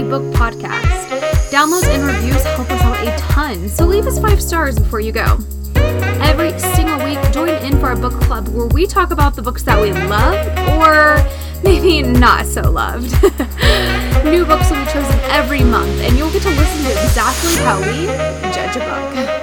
Book Podcast. Downloads and reviews help us out a ton, so leave us 5 stars before you go. Every single week, join in for our book club where we talk about the books that we love, or maybe not so loved. New books will be chosen every month, and you'll get to listen to exactly how we judge a book.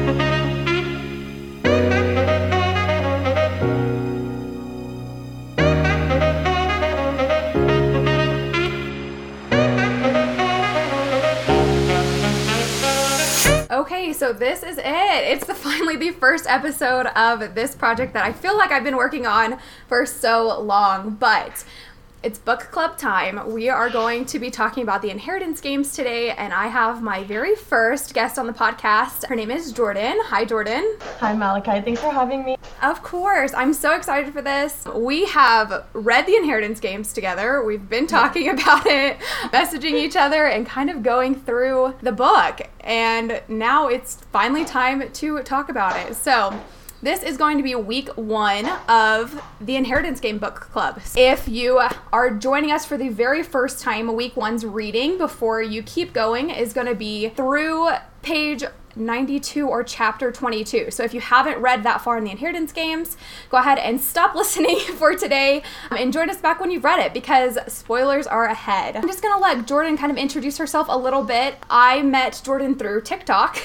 Okay, so this is it. It's finally the first episode of this project that I feel like I've been working on for so long, but it's book club time. We are going to be talking about the Inheritance Games today, and I have my very first guest on the podcast. Her name is Jordan. Hi, Jordan. Hi, Malachi. Thanks for having me. Of course. I'm so excited for this. We have read the Inheritance Games together. We've been talking about it, messaging each other, and kind of going through the book. And now it's finally time to talk about it. So this is going to be week 1 of the Inheritance Game Book Club. If you are joining us for the very first time, week 1's reading before you keep going is going to be through page 92 or chapter 22. So if you haven't read that far in the Inheritance Games, go ahead and stop listening for today and join us back when you've read it, because spoilers are ahead. I'm just gonna let Jordan kind of introduce herself a little bit. I met Jordan through TikTok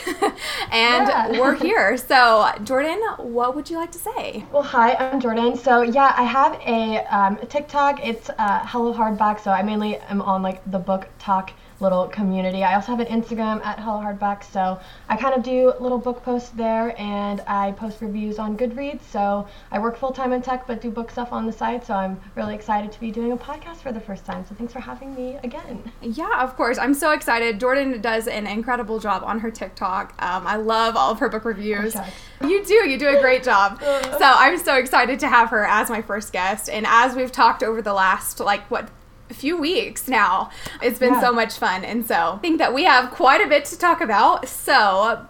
and we're here. So Jordan, what would you like to say? Well, hi, I'm Jordan. So yeah, I have a TikTok. It's Hello Hardback. So I mainly am on like the book talk little community. I also have an Instagram at Hello Hardback, so I kind of do little book posts there, and I post reviews on Goodreads. So I work full-time in tech but do book stuff on the side, so I'm really excited to be doing a podcast for the first time. So thanks for having me again. Yeah, of course. I'm so excited. Jordan does an incredible job on her TikTok. I love all of her book reviews. Okay. You do a great job. So I'm so excited to have her as my first guest, and as we've talked over the last a few weeks now, it's been so much fun, and so I think that we have quite a bit to talk about, so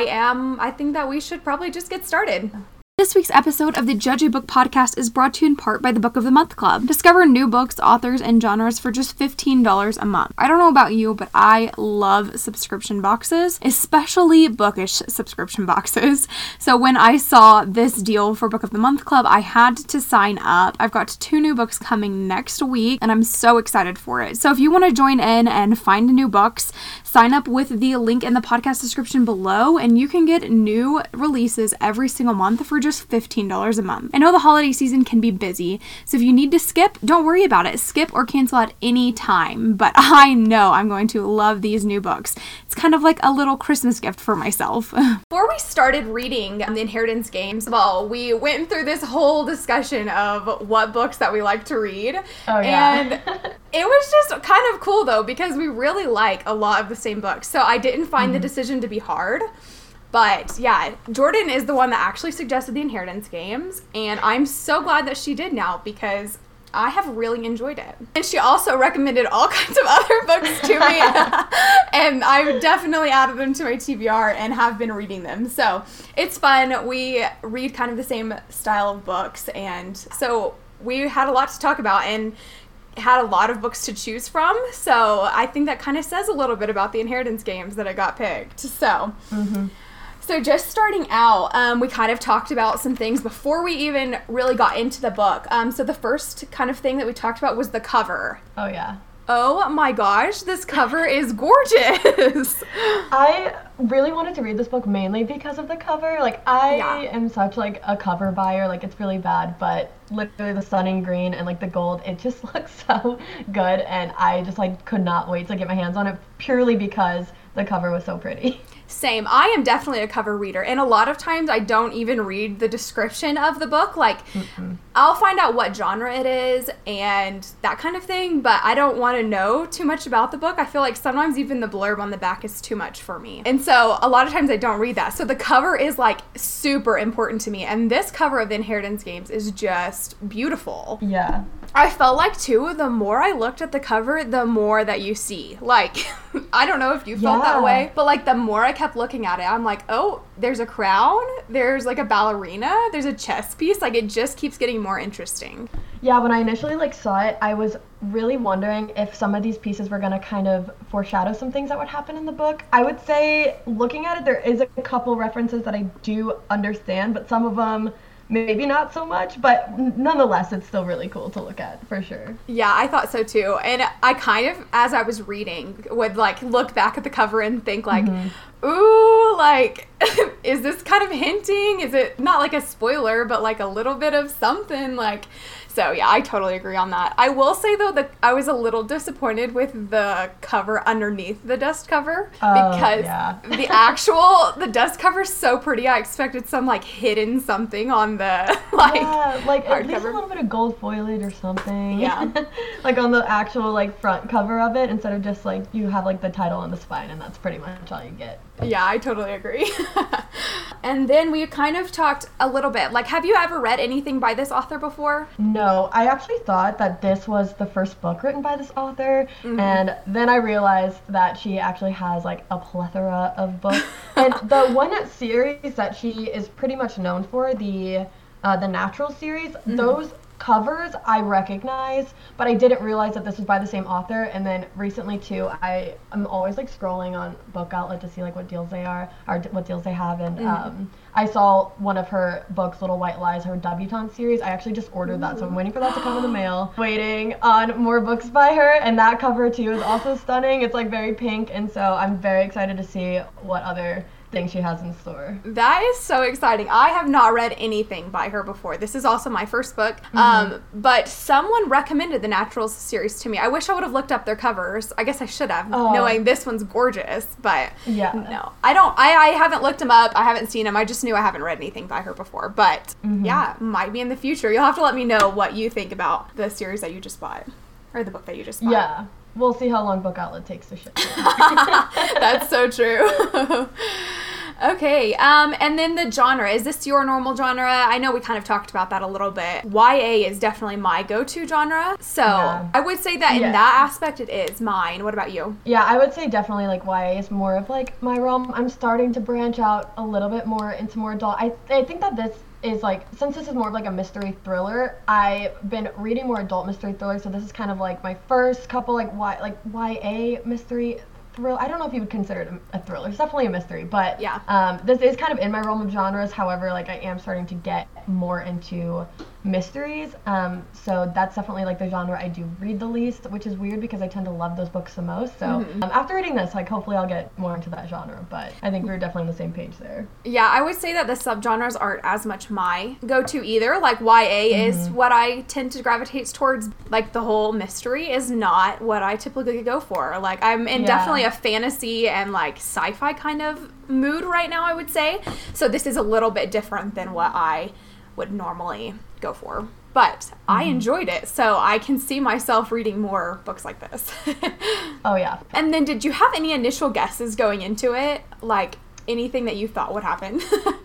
I think that we should probably just get started. This week's episode of the Judge a Book Podcast is brought to you in part by the Book of the Month Club. Discover new books, authors, and genres for just $15 a month. I don't know about you, but I love subscription boxes, especially bookish subscription boxes. So when I saw this deal for Book of the Month Club, I had to sign up. I've got 2 new books coming next week, and I'm so excited for it. So if you want to join in and find new books, sign up with the link in the podcast description below, and you can get new releases every single month for just $15 a month. I know the holiday season can be busy, so if you need to skip, don't worry about it. Skip or cancel at any time, but I know I'm going to love these new books. It's kind of like a little Christmas gift for myself. Before we started reading the Inheritance Games, well, we went through this whole discussion of what books that we like to read. Oh, yeah. And it was just kind of cool, though, because we really like a lot of the same books, so I didn't find the decision to be hard. But yeah, Jordan is the one that actually suggested the Inheritance Games, and I'm so glad that she did now, because I have really enjoyed it. And she also recommended all kinds of other books to me, and I've definitely added them to my TBR and have been reading them. So it's fun. We read kind of the same style of books, and so we had a lot to talk about and had a lot of books to choose from. So I think that kind of says a little bit about the Inheritance Games that I got picked. So just starting out, we kind of talked about some things before we even really got into the book. So the first kind of thing that we talked about was the cover. Oh, yeah. Oh my gosh, this cover is gorgeous. I really wanted to read this book mainly because of the cover. Like, I am such like a cover buyer. Like, it's really bad, but literally the stunning green and like the gold, it just looks so good, and I just like could not wait to get my hands on it purely because the cover was so pretty. Same. I am definitely a cover reader, and a lot of times I don't even read the description of the book. Like, I'll find out what genre it is and that kind of thing, but I don't want to know too much about the book. I feel like sometimes even the blurb on the back is too much for me. And so a lot of times I don't read that. So the cover is like super important to me, and this cover of the Inheritance Games is just beautiful. Yeah. I felt like, too, the more I looked at the cover, the more that you see. Like, I don't know if you felt that way, but, like, the more I kept kept looking at it, I'm like, oh, there's a crown, there's like a ballerina, there's a chess piece. Like, it just keeps getting more interesting. Yeah, when I initially like saw it, I was really wondering if some of these pieces were going to kind of foreshadow some things that would happen in the book. I would say, looking at it, there is a couple references that I do understand, but some of them maybe not so much, but nonetheless, it's still really cool to look at, for sure. Yeah, I thought so too. And I kind of, as I was reading, would like look back at the cover and think like, ooh, like, is this kind of hinting? Is it not like a spoiler, but like a little bit of something? Like, so yeah, I totally agree on that. I will say though that I was a little disappointed with the cover underneath the dust cover, because the dust cover is so pretty. I expected some like hidden something on the like at least a little bit of gold foliage or something. Yeah, like on the actual like front cover of it, instead of just like you have like the title on the spine, and that's pretty much all you get. Yeah, I totally agree. And then we kind of talked a little bit, like, have you ever read anything by this author before? No, I actually thought that this was the first book written by this author, and then I realized that she actually has like a plethora of books. And the one series that she is pretty much known for, the Natural series, those covers I recognize, but I didn't realize that this was by the same author. And then recently too, I'm always like scrolling on Book Outlet to see like what deals they are or what deals they have, and I saw one of her books, Little White Lies, her debutante series. I actually just ordered that, so I'm waiting for that to come in the mail, waiting on more books by her. And that cover too is also stunning. It's like very pink, and so I'm very excited to see what other thing she has in store. That is so exciting. I have not read anything by her before. This is also my first book. But someone recommended the Naturals series to me. I wish I would have looked up their covers. I guess I should have, knowing this one's gorgeous, but no. I haven't looked them up. I haven't seen them. I just knew I haven't read anything by her before. But yeah, might be in the future. You'll have to let me know what you think about the series that you just bought, or the book that you just bought. Yeah. We'll see how long Book Outlet takes to ship. That's so true. Okay, and then the genre. Is this your normal genre? I know we kind of talked about that a little bit. YA is definitely my go-to genre, so I would say that in that aspect it is mine. What about you? Yeah, I would say definitely like YA is more of like my realm. I'm starting to branch out a little bit more into more adult. I think that this is like, since this is more of like a mystery thriller, I've been reading more adult mystery thrillers, so this is kind of like my first couple like YA mystery thriller. I don't know if you would consider it a thriller. It's definitely a mystery, but this is kind of in my realm of genres. However, like I am starting to get more into mysteries, so that's definitely like the genre I do read the least, which is weird because I tend to love those books the most. So after reading this, like hopefully I'll get more into that genre, but I think we're definitely on the same page there. Yeah, I would say that the subgenres aren't as much my go-to either. Like YA is what I tend to gravitate towards. Like the whole mystery is not what I typically go for. Like I'm in definitely a fantasy and like sci-fi kind of mood right now, I would say. So this is a little bit different than what I would normally go for. But I enjoyed it, so I can see myself reading more books like this. Oh, yeah. And then did you have any initial guesses going into it? Like anything that you thought would happen?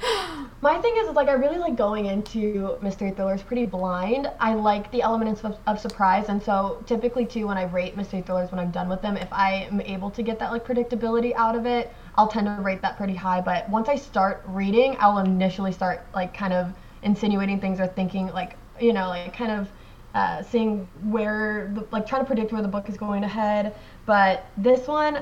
My thing is like I really like going into mystery thrillers pretty blind. I like the elements of surprise, and so typically too when I rate mystery thrillers when I'm done with them, if I am able to get that like predictability out of it, I'll tend to rate that pretty high. But once I start reading, I'll initially start like kind of insinuating things or thinking like, you know, like kind of seeing where like trying to predict where the book is going ahead. But this one,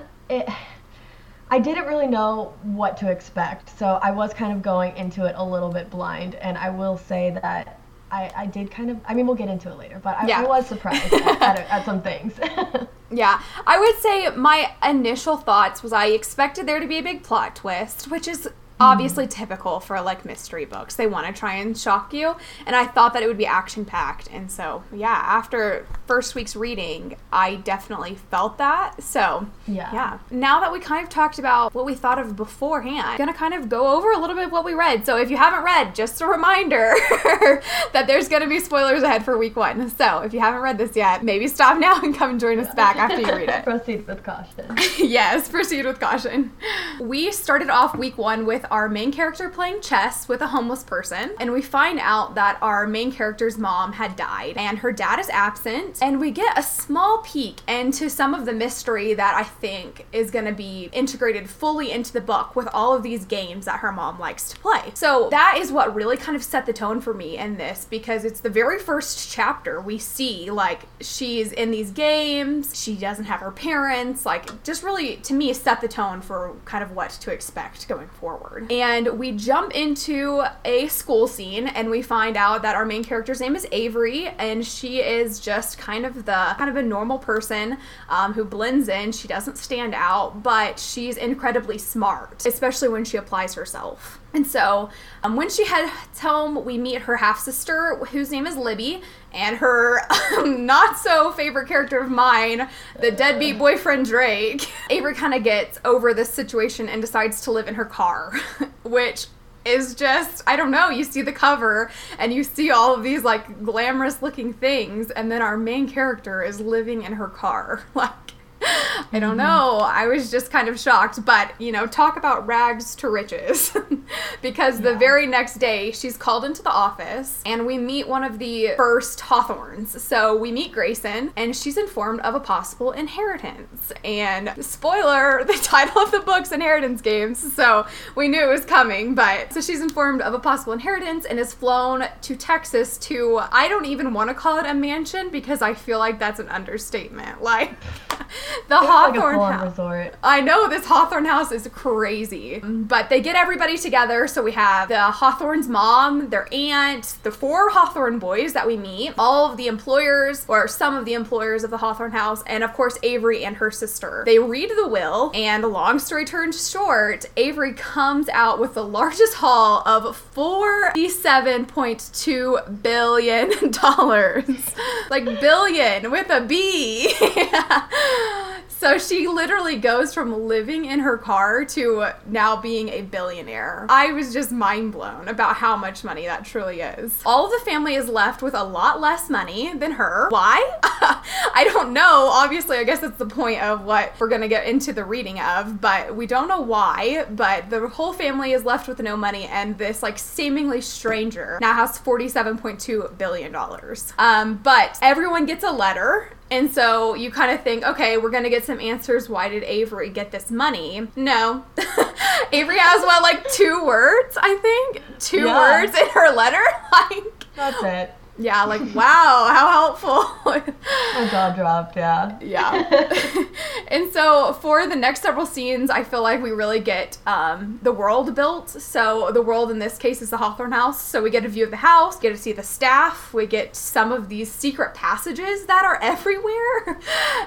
I didn't really know what to expect, so I was kind of going into it a little bit blind, and I will say that I did kind of, I mean, we'll get into it later, but I was surprised at some things. Yeah, I would say my initial thoughts was I expected there to be a big plot twist, which is obviously typical for like mystery books. They want to try and shock you, and I thought that it would be action packed, and so after first week's reading I definitely felt that. So now that we kind of talked about what we thought of beforehand, I'm gonna kind of go over a little bit of what we read. So if you haven't read, just a reminder that there's gonna be spoilers ahead for week 1, so if you haven't read this yet, maybe stop now and come and join us back after you read it. Proceed with caution. Yes, proceed with caution. We started off week 1 with with our main character playing chess with a homeless person, and we find out that our main character's mom had died and her dad is absent, and we get a small peek into some of the mystery that I think is going to be integrated fully into the book with all of these games that her mom likes to play. So that is what really kind of set the tone for me in this, because it's the very first chapter we see, like, she's in these games, she doesn't have her parents, like, just really, to me, set the tone for kind of what to expect going forward. And we jump into a school scene, and we find out that our main character's name is Avery, and she is just kind of a normal person who blends in. She doesn't stand out, but she's incredibly smart, especially when she applies herself. And so when she heads home, we meet her half-sister, whose name is Libby, and her not so favorite character of mine, the deadbeat boyfriend Drake. Avery kind of gets over this situation and decides to live in her car, which is just, I don't know, you see the cover and you see all of these like glamorous looking things, and then our main character is living in her car. Like, I don't know. I was just kind of shocked, but, you know, talk about rags to riches. Because the very next day, she's called into the office, and we meet one of the first Hawthorns. So we meet Grayson, and she's informed of a possible inheritance. And spoiler, the title of the book's Inheritance Games, so we knew it was coming. But so she's informed of a possible inheritance and is flown to Texas to, I don't even want to call it a mansion, because I feel like that's an understatement. Like, the Hawthorne house. Resort. I know, this Hawthorne house is crazy. But they get everybody together. So we have the Hawthorne's mom, their aunt, the 4 Hawthorne boys that we meet, all of the employers, or some of the employers of the Hawthorne house, and of course Avery and her sister. They read the will, and long story turned short, Avery comes out with the largest haul of $47.2 billion. Like billion with a B. So she literally goes from living in her car to now being a billionaire. I was just mind blown about how much money that truly is. All of the family is left with a lot less money than her. Why? I don't know. Obviously, I guess that's the point of what we're going to get into the reading of, but we don't know why. But the whole family is left with no money, and this like seemingly stranger now has $47.2 billion. But everyone gets a letter. And so you kind of think, okay, we're going to get some answers. Why did Avery get this money? No. Avery has, what, like 2 words, I think? 2 words in her letter? Like, that's it. Yeah, like, wow, how helpful. My jaw dropped, yeah. Yeah. And so for the next several scenes, I feel like we really get the world built. So the world in this case is the Hawthorne house. So we get a view of the house, get to see the staff, we get some of these secret passages that are everywhere,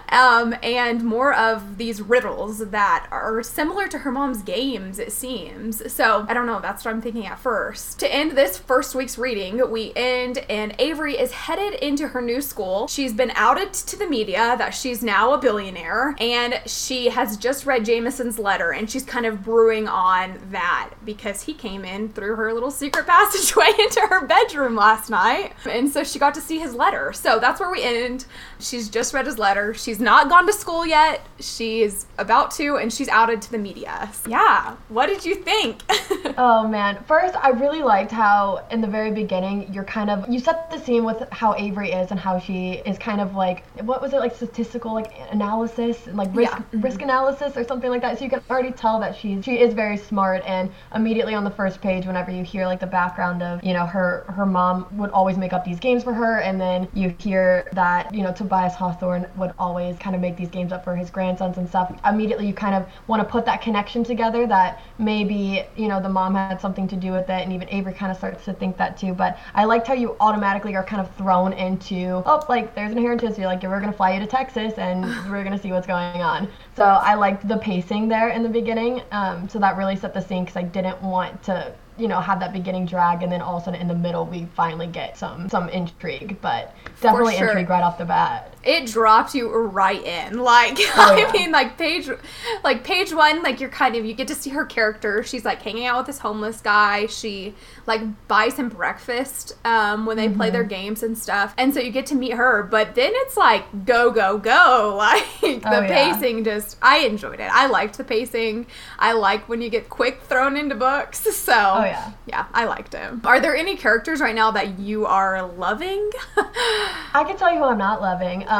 and more of these riddles that are similar to her mom's games, it seems. So I don't know, that's what I'm thinking at first. To end this first week's reading, we end in Avery is headed into her new school. She's been outed to the media that she's now a billionaire, and she has just read Jameson's letter, and she's kind of brewing on that because he came in through her little secret passageway into her bedroom last night, and so she got to see his letter. So that's where we end. She's just read his letter. She's not gone to school yet. She's about to, and she's outed to the media. Yeah. What did you think? Oh man. First, I really liked how in the very beginning you set the scene with how Avery is and how she is kind of like, what was it, like statistical like analysis and like risk analysis or something like that. So you can already tell that she is very smart, and immediately on the first page, whenever you hear like the background of, you know, her mom would always make up these games for her, and then you hear that, you know, Tobias Hawthorne would always kind of make these games up for his grandsons and stuff. Immediately you kind of want to put that connection together that maybe, you know, the mom had something to do with it, and even Avery kind of starts to think that too. But I liked how you automatically are kind of thrown into, oh, like there's an inheritance, you're like, we're gonna fly you to Texas and we're gonna see what's going on. So I liked the pacing there in the beginning, so that really set the scene, because I didn't want to, you know, have that beginning drag, and then all of a sudden in the middle we finally get some intrigue, but definitely intrigue right off the bat. it dropped you right in. Like, I mean, like page 1, like you get to see her character. She's like hanging out with this homeless guy. She like buys him breakfast when they play their games and stuff. And so you get to meet her, but then it's like go, go, go. Like the pacing I enjoyed it. I liked the pacing. I like when you get quick thrown into books. So yeah, I liked it. Are there any characters right now that you are loving? I can tell you who I'm not loving. Okay.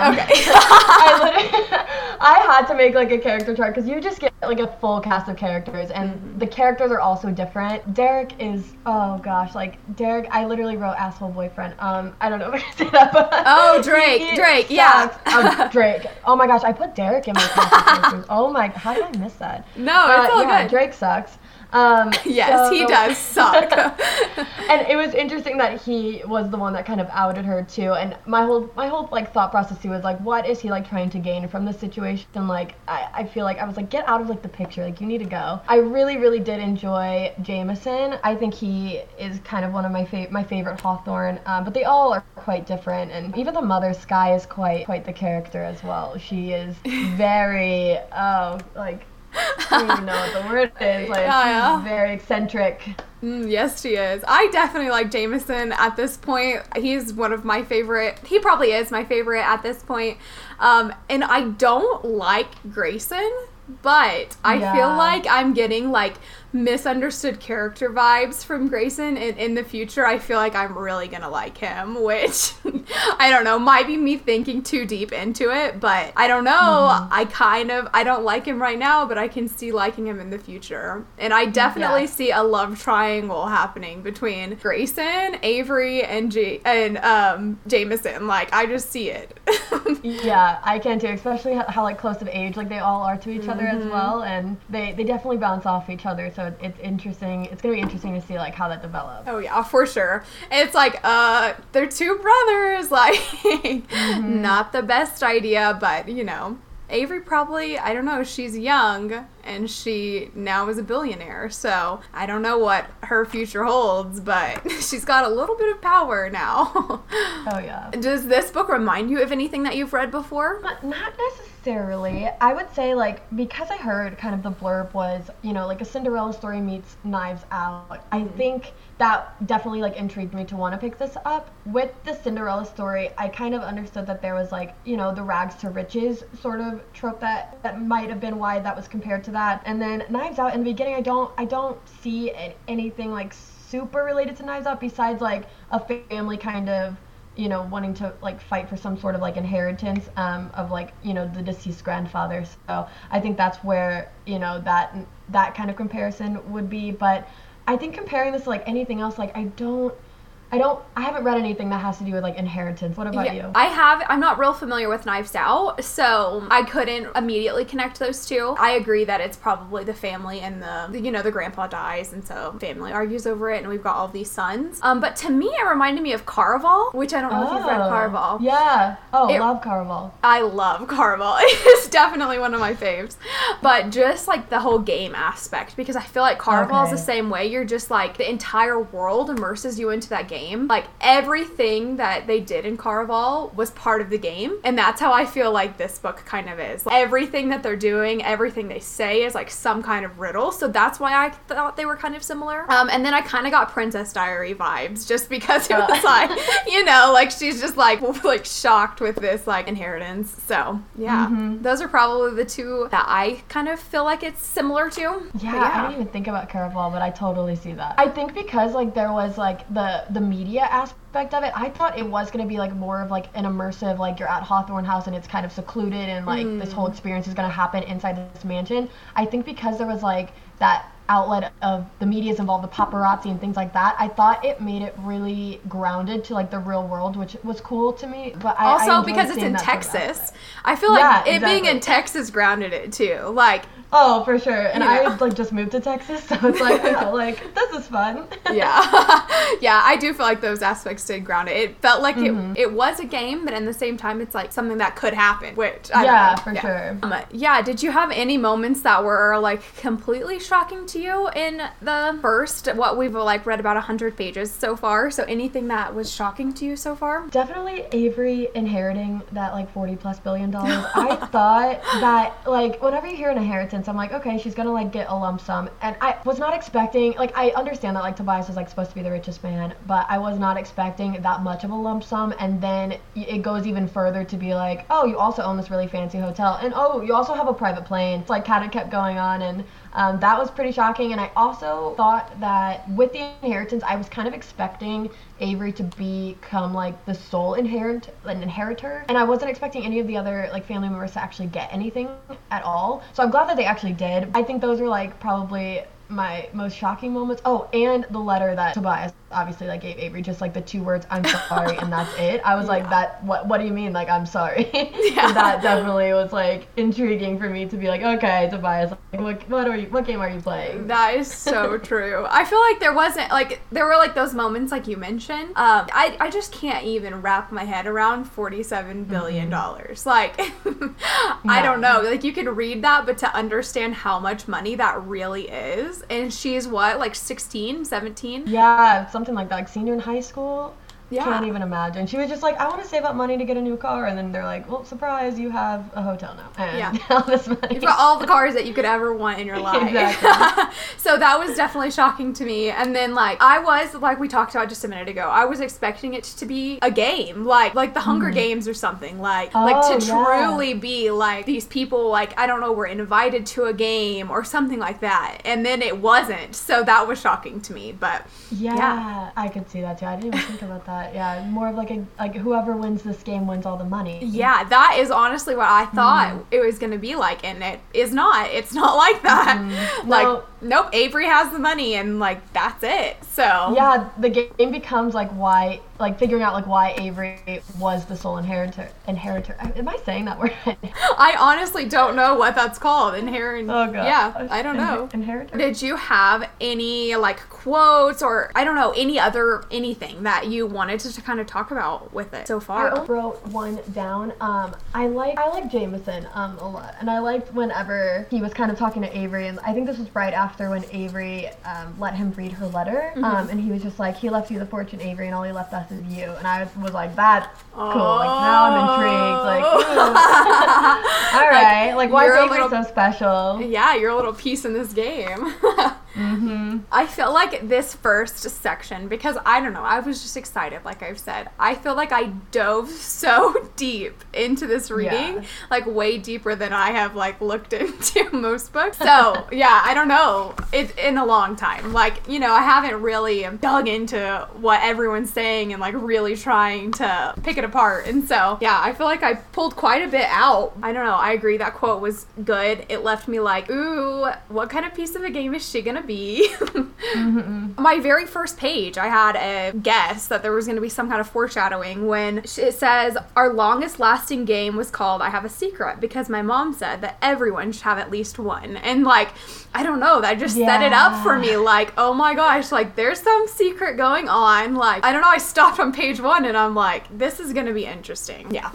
I had to make like a character chart because you just get like a full cast of characters, and the characters are all so different. Derek is, oh gosh, like Derek, I literally wrote asshole boyfriend. I don't know if I can say that, but Drake, yeah. Drake. Oh my gosh, I put Derek in my cast of characters. Oh my, how did I miss that? No, it's all good. Drake sucks. Yes, he does suck. And it was interesting that he was the one that kind of outed her too. And my whole like thought process too was like, what is he like trying to gain from this situation? Like, I feel like I was like, get out of like the picture. Like, you need to go. I really, really did enjoy Jameson. I think he is kind of one of my favorite Hawthorne. But they all are quite different. And even the mother, Sky, is quite the character as well. She is very I don't even know what the word is. Like, she's very eccentric. Yes, she is. I definitely like Jameson at this point. He's one of my favorite. He probably is my favorite at this point. And I don't like Grayson, but I feel like I'm getting like misunderstood character vibes from Grayson, and in the future I feel like I'm really gonna like him, which I don't know, might be me thinking too deep into it, but I don't know. I don't like him right now, but I can see liking him in the future. And I definitely see a love triangle happening between Grayson, Avery, and Jameson. Like, I just see it. Yeah, I can too, especially how like close of age like they all are to each other as well, and they definitely bounce off each other, so it's interesting. It's gonna be interesting to see like how that develops. Oh yeah, for sure. It's like they're two brothers, like not the best idea, but you know, Avery probably, I don't know, she's young and she now is a billionaire, so I don't know what her future holds, but she's got a little bit of power now. Oh yeah. Does this book remind you of anything that you've read before? Not necessarily. I would say, like, because I heard kind of the blurb was, you know, like a Cinderella story meets Knives Out, I think that definitely like intrigued me to want to pick this up. With the Cinderella story, I kind of understood that there was like, you know, the rags to riches sort of trope that might have been why that was compared to that. And then Knives Out, in the beginning, I don't see anything like super related to Knives Out besides like a family kind of, you know, wanting to like fight for some sort of like inheritance of like, you know, the deceased grandfather. So I think that's where, you know, that kind of comparison would be. But I think comparing this to like anything else, like I haven't read anything that has to do with like inheritance. What about you? I'm not real familiar with Knives Out, so I couldn't immediately connect those two. I agree that it's probably the family and the grandpa dies, and so family argues over it, and we've got all these sons. But to me, it reminded me of Caraval, which I don't know if you've read Caraval. Yeah. Love Caraval. I love Caraval. It's definitely one of my faves. But just like the whole game aspect, because I feel like Caraval is the same way. You're just like, the entire world immerses you into that game. Like, everything that they did in Caraval was part of the game, and that's how I feel like this book kind of is. Like, everything that they're doing, everything they say is like some kind of riddle, so that's why I thought they were kind of similar. And then I kind of got Princess Diary vibes, just because it was like, you know, like she's just like shocked with this like inheritance. So yeah, those are probably the two that I kind of feel like it's similar to. Yeah, I didn't even think about Caraval, but I totally see that. I think because like there was like the media aspect of it, I thought it was going to be like more of like an immersive, like you're at Hawthorne House and it's kind of secluded and like this whole experience is going to happen inside this mansion. I think because there was like that outlet of the media's involved, the paparazzi and things like that, I thought it made it really grounded to like the real world, which was cool to me. But also because it's in Texas, I feel like being in Texas grounded it too. Like, oh, for sure. And I like just moved to Texas, so it's like, oh, like this is fun. Yeah, I do feel like those aspects did ground it. It felt like it was a game, but at the same time, it's like something that could happen. Which I don't know. For sure. Did you have any moments that were like completely shocking to to you in the first, what we've like read about 100 pages so far? So anything that was shocking to you so far? Definitely Avery inheriting that like $40+ billion. I thought that like whenever you hear an inheritance, I'm like, okay, she's gonna like get a lump sum, and I was not expecting, like, I understand that like Tobias is like supposed to be the richest man, but I was not expecting that much of a lump sum. And then it goes even further to be like, oh, you also own this really fancy hotel, and oh, you also have a private plane. It's like kind of kept going on, and that was pretty shocking. And I also thought that with the inheritance, I was kind of expecting Avery to become like the sole inheritor, and I wasn't expecting any of the other like family members to actually get anything at all. So I'm glad that they actually did. I think those are like probably my most shocking moments. Oh, and the letter that Tobias obviously like gave Avery, just like the 2 words, I'm sorry, and that's it. I was like, that what do you mean, like, I'm sorry? So that definitely was like intriguing for me to be like, okay, Tobias, like, what game are you playing? That is so true. I feel like there were like those moments like you mentioned. I just can't even wrap my head around $47 billion. Like I don't know, like you could read that, but to understand how much money that really is. And she's what, like 16, 17? Yeah, something like that, like senior in high school. Yeah. Can't even imagine. She was just like, I want to save up money to get a new car, and then they're like, well, surprise, you have a hotel now. And all this money. You've got all the cars that you could ever want in your life. Exactly. So that was definitely shocking to me. And then like I was, like we talked about just a minute ago, I was expecting it to be a game, like the Hunger Games or something, like to truly be like these people, like, I don't know, were invited to a game or something like that. And then it wasn't. So that was shocking to me. But yeah, I could see that too. I didn't even think about that. Yeah, more of like whoever wins this game wins all the money. Yeah, that is honestly what I thought it was going to be like, and it is not. It's not like that. Like, nope, Avery has the money, and like that's it. So yeah, the game becomes like why, like figuring out like why Avery was the sole inheritor. Am I saying that word? I honestly don't know what that's called. Inherit. Oh god. Yeah, I don't know. Inheritor. Did you have any like quotes or I don't know anything that you wanted to kind of talk about with it so far? I wrote one down. I like Jameson a lot, and I liked whenever he was kind of talking to Avery, and I think this was right after when Avery let him read her letter, and he was just like, he left you the fortune, Avery, and all he left us is you. And I was like, that's cool. Like, now I'm intrigued. Like, all right, like why is Avery so special? Yeah, you're a little piece in this game. I feel like this first section, because I don't know, I was just excited, like I've said. I feel like I dove so deep into this reading, like way deeper than I have like looked into most books. So yeah, I don't know, it's in a long time. Like, you know, I haven't really dug into what everyone's saying and like really trying to pick it apart. And so yeah, I feel like I pulled quite a bit out. I don't know, I agree, that quote was good. It left me like, ooh, what kind of piece of a game is she gonna be? My very first page, I had a guess that there was going to be some kind of foreshadowing when it says, our longest lasting game was called I Have a Secret, because my mom said that everyone should have at least one. And like, I don't know, that just set it up for me, like, oh my gosh, like there's some secret going on. Like, I don't know, I stopped on page 1 and I'm like, this is going to be interesting. Yeah.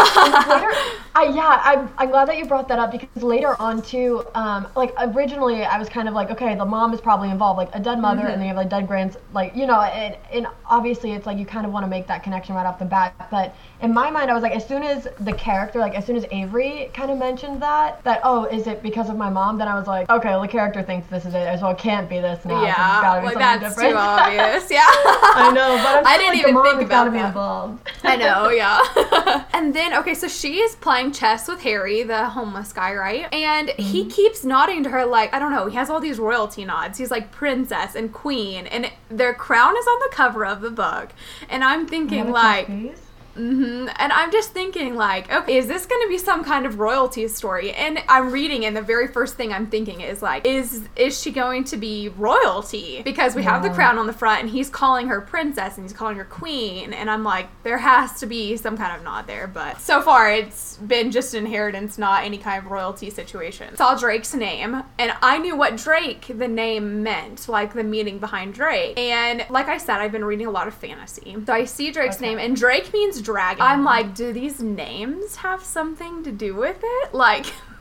I'm glad that you brought that up, because later on too, like originally I was kind of like, okay, the mom is probably involved, like a dead mother, and then you have like dead grands, like, you know, and obviously it's like you kind of want to make that connection right off the bat. But in my mind I was like, as soon as the character, like as soon as Avery kind of mentioned that oh, is it because of my mom, then I was like, okay, well the character thinks this is it, so it can't be this now. Yeah, it's gotta be like something that's different. Too obvious. Yeah. I know, but I didn't even think about that. Be involved. I know, yeah. And then, okay, so she is playing chess with Harry, the homeless guy, right? And he keeps nodding to her like, I don't know, he has all these royalty nods. He's like princess and queen, and their crown is on the cover of the book. And I'm thinking like, and I'm just thinking like, okay, is this going to be some kind of royalty story? And I'm reading, and the very first thing I'm thinking is like, is she going to be royalty? Because we have the crown on the front, and he's calling her princess and he's calling her queen, and I'm like, there has to be some kind of nod there. But so far it's been just an inheritance, not any kind of royalty situation. Saw Drake's name, and I knew what Drake, the name, meant, like the meaning behind Drake. And like I said, I've been reading a lot of fantasy, so I see Drake's name, and Drake means dragon. I'm like, do these names have something to do with it? Like,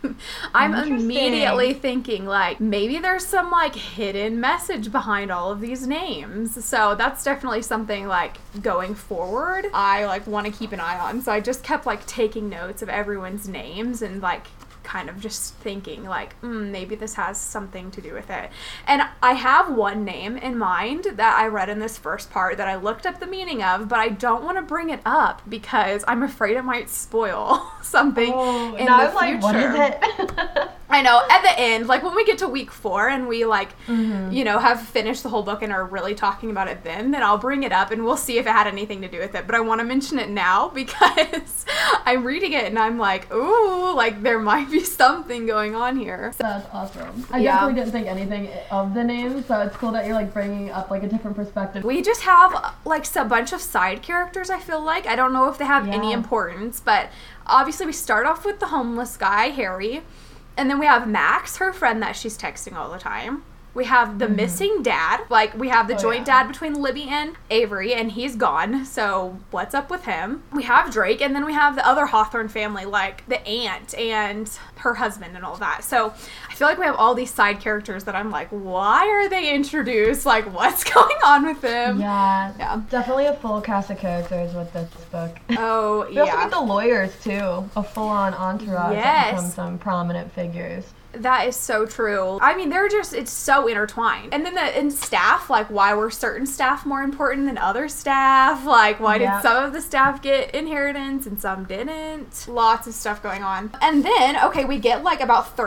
I'm immediately thinking, like, maybe there's some, like, hidden message behind all of these names. So that's definitely something, like, going forward, I, like, want to keep an eye on. So I just kept, like, taking notes of everyone's names and, like, kind of just thinking, like, maybe this has something to do with it. And I have one name in mind that I read in this first part that I looked up the meaning of, but I don't want to bring it up because I'm afraid it might spoil something in the future. Like, what is it? I know, at the end, like, when we get to week 4 and we, like, you know, have finished the whole book and are really talking about it then I'll bring it up and we'll see if it had anything to do with it. But I want to mention it now because I'm reading it and I'm like, ooh, like, there might be something going on here. So, that's awesome. I definitely didn't think anything of the name, so it's cool that you're, like, bringing up, like, a different perspective. We just have, like, a bunch of side characters, I feel like. I don't know if they have any importance, but obviously we start off with the homeless guy, Harry. And then we have Max, her friend that she's texting all the time. We have the missing dad. Like, we have the joint dad between Libby and Avery, and he's gone. So what's up with him? We have Drake, and then we have the other Hawthorne family, like the aunt and her husband and all that. So I feel like we have all these side characters that I'm like, why are they introduced? Like, what's going on with them? Yeah. Definitely a full cast of characters with this book. Oh, we also get the lawyers, too. A full-on entourage that become some prominent figures. That is so true. I mean, it's so intertwined. And then in staff, like, why were certain staff more important than other staff? Like, why did some of the staff get inheritance and some didn't? Lots of stuff going on. And then, okay, we get, like, about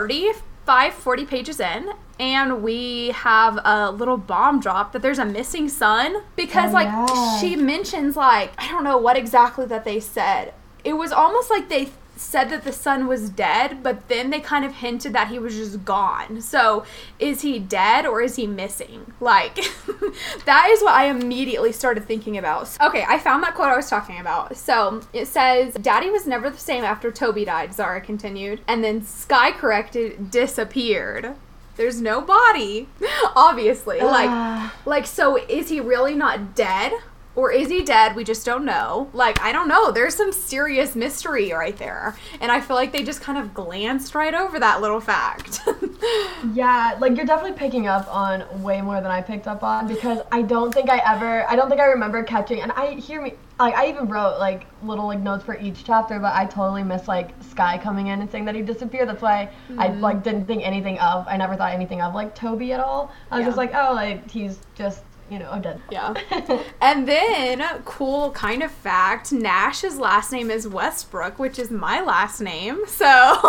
40 pages in, and we have a little bomb drop that there's a missing son. Because, she mentions, like, I don't know what exactly that they said. It was almost like they said that the son was dead, but then they kind of hinted that he was just gone. So is he dead or is he missing? Like, that is what I immediately started thinking about. Okay, I found that quote I was talking about. So it says, Daddy was never the same after Toby died, Zara continued, and then Sky corrected, disappeared. There's no body, obviously. Like, so is he really not dead? Or is he dead? We just don't know. Like, I don't know. There's some serious mystery right there. And I feel like they just kind of glanced right over that little fact. Yeah, like, you're definitely picking up on way more than I picked up on, because I don't think I remember catching, and I even wrote, like, little, like, notes for each chapter, but I totally missed, like, Sky coming in and saying that he disappeared. That's why I, like, didn't think anything of, I never thought anything of, like, Toby at all. I was just like, oh, like, he's just, you know, dead. Yeah. And then, cool kind of fact, Nash's last name is Westbrook, which is my last name. So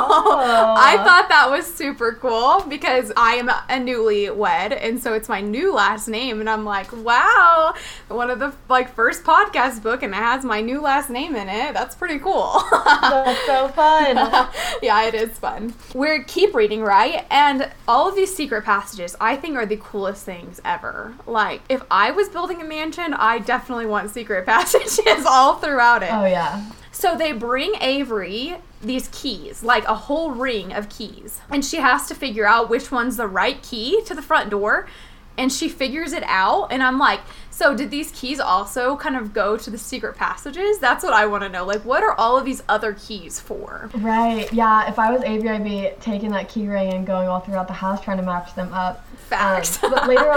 I thought that was super cool because I am a newlywed, and so it's my new last name. And I'm like, wow, one of the, like, first podcast book, and it has my new last name in it. That's pretty cool. That's so fun. Yeah, it is fun. We keep reading, right? And all of these secret passages, I think, are the coolest things ever. Like, if I was building a mansion, I definitely want secret passages all throughout it. Oh, yeah. So they bring Avery these keys, like a whole ring of keys. And she has to figure out which one's the right key to the front door. And she figures it out. And I'm like, so did these keys also kind of go to the secret passages? That's what I want to know. Like, what are all of these other keys for? Right. Yeah. If I was Avery, I'd be taking that key ring and going all throughout the house trying to match them up. Facts. But later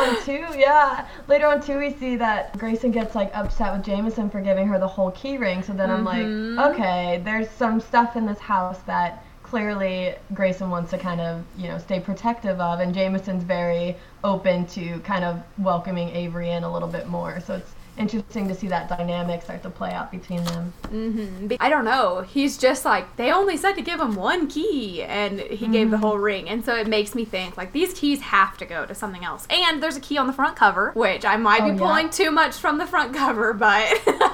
on too, we see that Grayson gets, like, upset with Jameson for giving her the whole key ring. So then I'm like, okay, there's some stuff in this house that clearly Grayson wants to kind of, you know, stay protective of, and Jameson's very open to kind of welcoming Avery in a little bit more. So it's interesting to see that dynamic start to play out between them. I don't know. He's just like, they only said to give him one key, and he gave the whole ring. And so it makes me think, like, these keys have to go to something else. And there's a key on the front cover, which I might be pulling too much from the front cover, but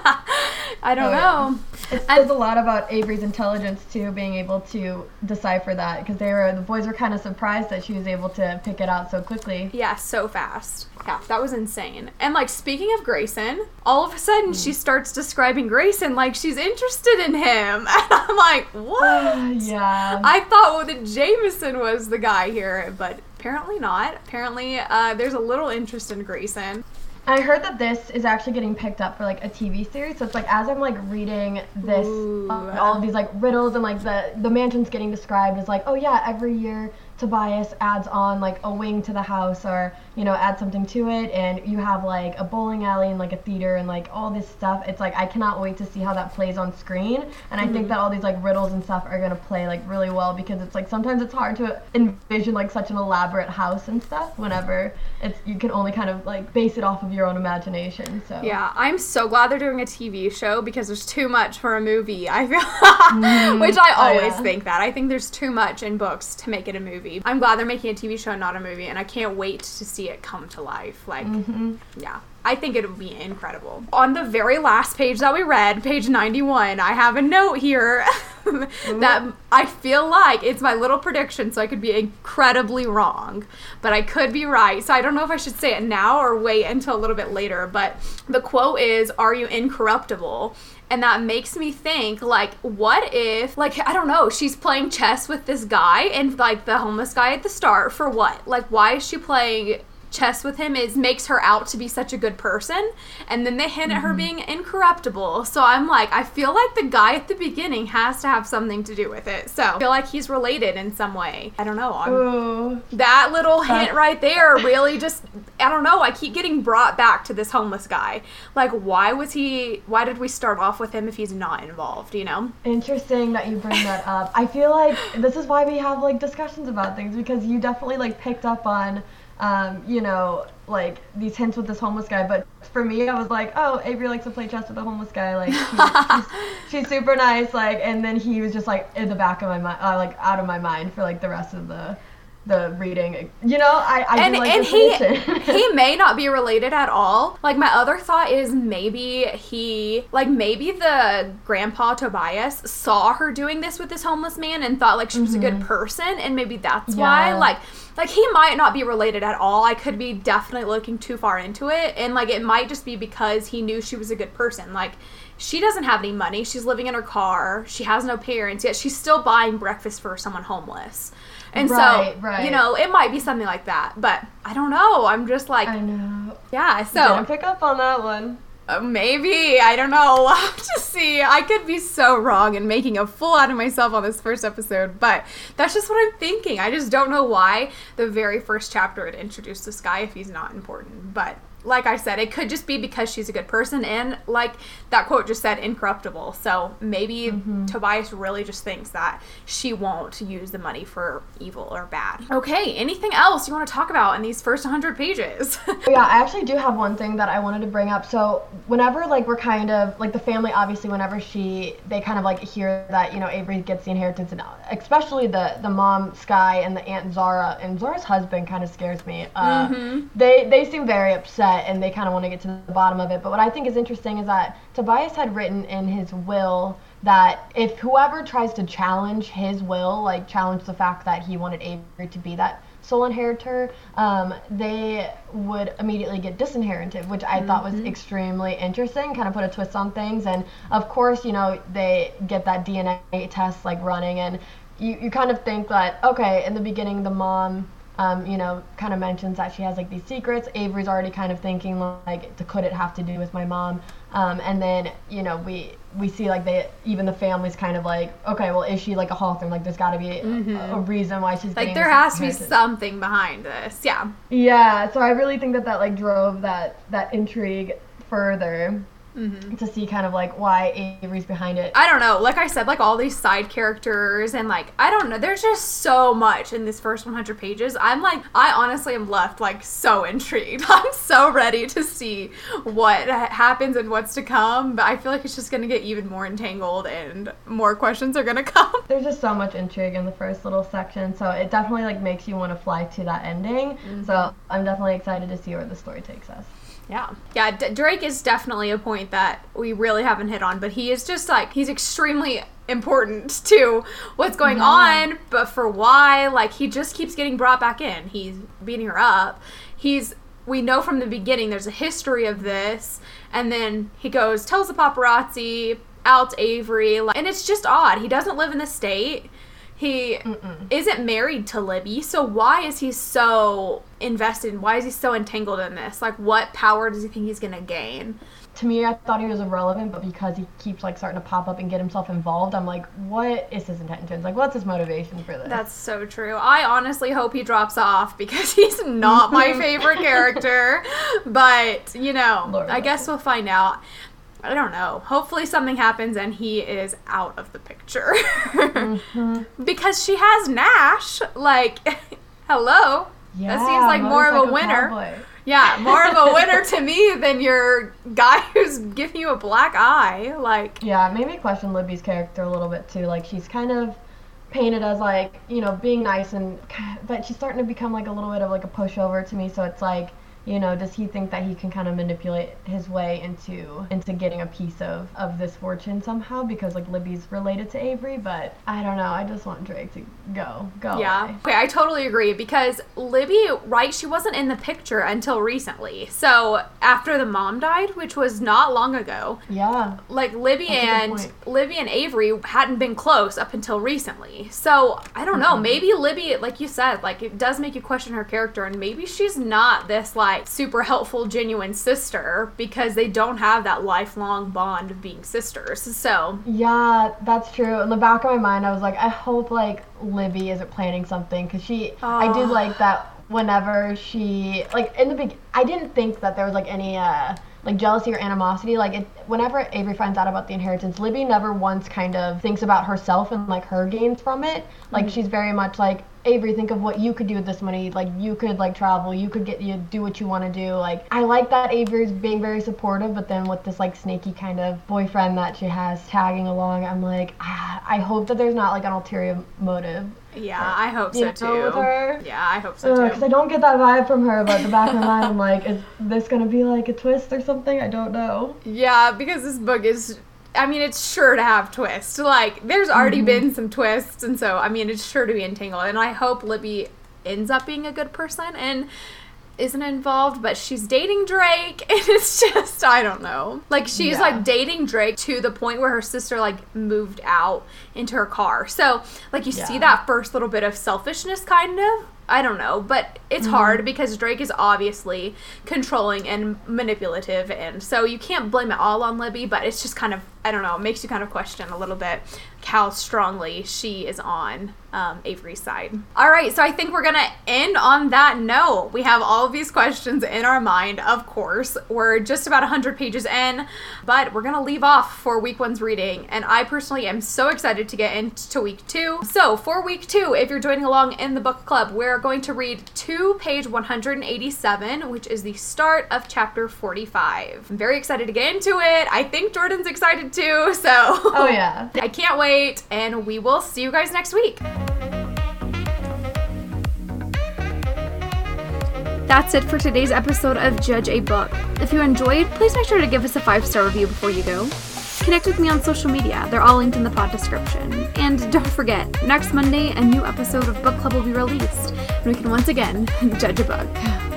I don't know. It says a lot about Avery's intelligence, too, being able to decipher that, because the boys were kind of surprised that she was able to pick it out so quickly. Yeah, so fast. Yeah, that was insane. And, like, speaking of Grayson, all of a sudden she starts describing Grayson like she's interested in him. And I'm like, what? Yeah. I thought that Jameson was the guy here, but apparently not. Apparently, there's a little interest in Grayson. I heard that this is actually getting picked up for like a TV series. So it's like as I'm like reading this, all of these like riddles and like the mansion's getting described as like, oh yeah, every year Tobias adds on like a wing to the house, or you know, add something to it, and you have like a bowling alley and like a theater and like all this stuff. It's like I cannot wait to see how that plays on screen, and I think that all these like riddles and stuff are gonna play like really well, because it's like sometimes it's hard to envision like such an elaborate house and stuff whenever you can only kind of like base it off of your own imagination. So yeah, I'm so glad they're doing a TV show, because there's too much for a movie, I feel. Which I always think that. I think there's too much in books to make it a movie. I'm glad they're making a TV show, not a movie, and I can't wait to see it come to life. Like, yeah, I think it would be incredible. On the very last page that we read, page 91, I have a note here that I feel like it's my little prediction, so I could be incredibly wrong, but I could be right. So I don't know if I should say it now or wait until a little bit later, but the quote is, "Are you incorruptible?" And that makes me think, like, what if, like, I don't know, she's playing chess with this guy, and, like, the homeless guy at the start, for what? Like, why is she playing chess with him? Makes her out to be such a good person, and then they hint at her being incorruptible. So I'm like, I feel like the guy at the beginning has to have something to do with it. So I feel like he's related in some way. I don't know. That little hint right there really just, I don't know, I keep getting brought back to this homeless guy. Like, why did we start off with him if he's not involved, you know? Interesting that you bring that up. I feel like this is why we have like discussions about things, because you definitely like picked up on you know, like these hints with this homeless guy, but for me, I was like, oh, Avery likes to play chess with a homeless guy, like she's super nice, like, and then he was just like in the back of my mind, like out of my mind for like the rest of the reading, you know. I do like and this he may not be related at all. Like, my other thought is maybe the grandpa Tobias saw her doing this with this homeless man and thought like she was a good person, and maybe that's why, like he might not be related at all. I could be definitely looking too far into it, and like it might just be because he knew she was a good person. Like, she doesn't have any money, she's living in her car, she has no parents, yet she's still buying breakfast for someone homeless. And you know, it might be something like that, but I don't know. I'm just like, I know. Yeah, so didn't pick up on that one. Maybe, I don't know. We'll have to see. I could be so wrong and making a fool out of myself on this first episode, but that's just what I'm thinking. I just don't know why the very first chapter would introduce this guy if he's not important, but like I said, it could just be because she's a good person, and like that quote just said, incorruptible. So maybe Tobias really just thinks that she won't use the money for evil or bad. Okay, anything else you want to talk about in these first 100 pages? Yeah, I actually do have one thing that I wanted to bring up. So whenever like we're kind of like the family, obviously whenever they kind of like hear that, you know, Avery gets the inheritance, and especially the mom Sky and the aunt Zara, and Zara's husband kind of scares me. They seem very upset, and they kind of want to get to the bottom of it. But what I think is interesting is that Tobias had written in his will that if whoever tries to challenge his will, like challenge the fact that he wanted Avery to be that sole inheritor, they would immediately get disinherited, which I thought was extremely interesting, kind of put a twist on things. And of course, you know, they get that DNA test like running, and you kind of think that, okay, in the beginning the mom you know, kind of mentions that she has like these secrets. Avery's already kind of thinking like, could it have to do with my mom? And then, you know, we see like even the family's kind of like, okay, well, is she like a Hawthorne? Like, there's got to be a reason why she's like, there has to be something behind this. Yeah, so I really think that like drove that intrigue further. To see kind of like why Avery's behind it. I don't know, like I said, like all these side characters, and like I don't know, there's just so much in this first 100 pages. I honestly am left like so intrigued. I'm so ready to see what happens and what's to come, but I feel like it's just gonna get even more entangled and more questions are gonna come. There's just so much intrigue in the first little section, so it definitely like makes you want to fly to that ending. So I'm definitely excited to see where the story takes us. Yeah, Drake is definitely a point that we really haven't hit on, but he is just like, he's extremely important to what's going on, but for why, like, he just keeps getting brought back in. He's beating her up. We know from the beginning there's a history of this, and then he tells the paparazzi, out Avery, and it's just odd. He doesn't live in the state. He isn't married to Libby, so why is he so invested? Why is he so entangled in this? Like, what power does he think he's gonna gain? To me, I thought he was irrelevant, but because he keeps, like, starting to pop up and get himself involved, I'm like, what is his intentions? Like, what's his motivation for this? That's so true. I honestly hope he drops off because he's not my favorite character. But, you know, Lord I guess we'll find out. I don't know. Hopefully something happens and he is out of the picture. Because she has Nash. Like, hello. Yeah, that seems like more of a winner. Cowboy. Yeah, more of a winner to me than your guy who's giving you a black eye. Like, yeah, it made me question Libby's character a little bit too. Like, she's kind of painted as, like, you know, being nice, but she's starting to become, like, a little bit of, like, a pushover to me. So it's like, you know, does he think that he can kind of manipulate his way into getting a piece of this fortune somehow? Because, like, Libby's related to Avery, but I don't know. I just want Drake to go yeah away. Okay, I totally agree, because Libby, right, she wasn't in the picture until recently. So after the mom died, which was not long ago, Yeah. like, Libby and Avery hadn't been close up until recently. So I don't know, maybe Libby, like you said, like, it does make you question her character, and maybe she's not this, like, super helpful, genuine sister, because they don't have that lifelong bond of being sisters. So Yeah, that's true. In the back of my mind, I was like, I hope, like, Libby isn't planning something, because I did like that whenever she, like, in the I didn't think that there was, like, any, like, jealousy or animosity. Like, whenever Avery finds out about the inheritance, Libby never once kind of thinks about herself and, like, her gains from it. Like, she's very much like, Avery, think of what you could do with this money. Like, you could, like, travel, you do what you want to do. Like, I like that Avery's being very supportive, but then with this, like, snaky kind of boyfriend that she has tagging along, I'm like, I hope that there's not, like, an ulterior motive. Yeah, I hope so too. With her. Yeah, I hope so too. Because I don't get that vibe from her, but in the back of my mind, I'm like, is this gonna be like a twist or something? I don't know. Yeah, because this book is, I mean, it's sure to have twists. Like, there's already been some twists, and so, I mean, it's sure to be entangled. And I hope Libby ends up being a good person and isn't involved, but she's dating Drake, and it's just, I don't know. Like, she's, like, dating Drake to the point where her sister, like, moved out into her car. So, like, you see that first little bit of selfishness, kind of. I don't know, but it's hard because Drake is obviously controlling and manipulative, and so you can't blame it all on Libby, but it's just kind of, I don't know, it makes you kind of question a little bit how strongly she is on Avery's side. All right, so I think we're gonna end on that note. We have all of these questions in our mind, of course. We're just about 100 pages in, but we're gonna leave off for week 1's reading, and I personally am so excited to get into week 2. So for week 2, if you're joining along in the book club, we're going to read to page 187, which is the start of chapter 45. I'm very excited to get into it. I think Jordan's excited too, so oh yeah, I can't wait, and we will see you guys next week. That's it for today's episode of Judge a Book. If you enjoyed, please make sure to give us a 5-star review before you go. Connect with me on social media. They're all linked in the pod description. And don't forget, next Monday, a new episode of Book Club will be released, and we can once again judge a book.